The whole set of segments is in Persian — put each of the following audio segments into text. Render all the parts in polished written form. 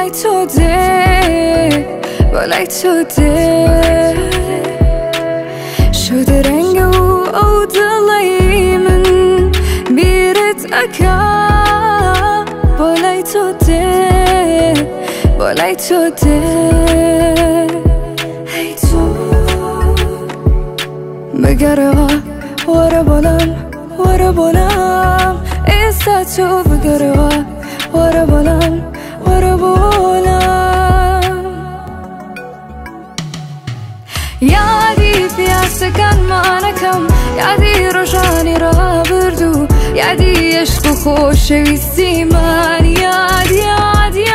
بالای تو ده بالای تو ده شده رنگ او دلای من بیرت اکا بالای تو ده بالای تو ده ای تو بگروا وارا بالام ایسا تو بگروا وارا بالام یادی پیاسکن مانکم یادی روشانی را بردو یادی عشق و خوشویستی من یادی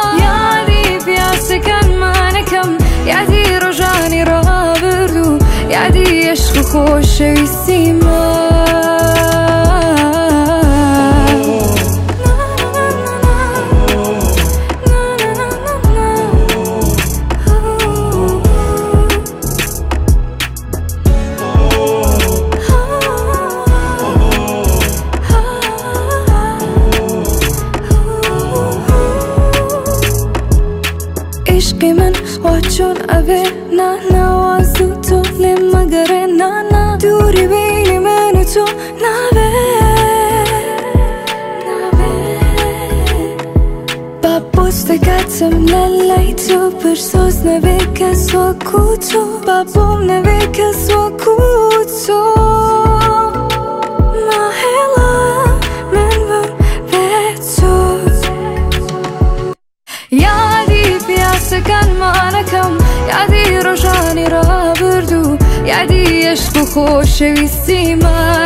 پیاسکن مانکم یادی روشانی را بردو یادی عشق و خوشویستی من عشقی من واچون اوه نه نوازو تو لمگره نه دوری بین من و تو نوه با پستکتم لالای تو پرسوز نوه کس و کوتو بابوم نوه کس و کوتو سکن مانکم یادی روشانی را بردو یادی عشق و خوشویستی من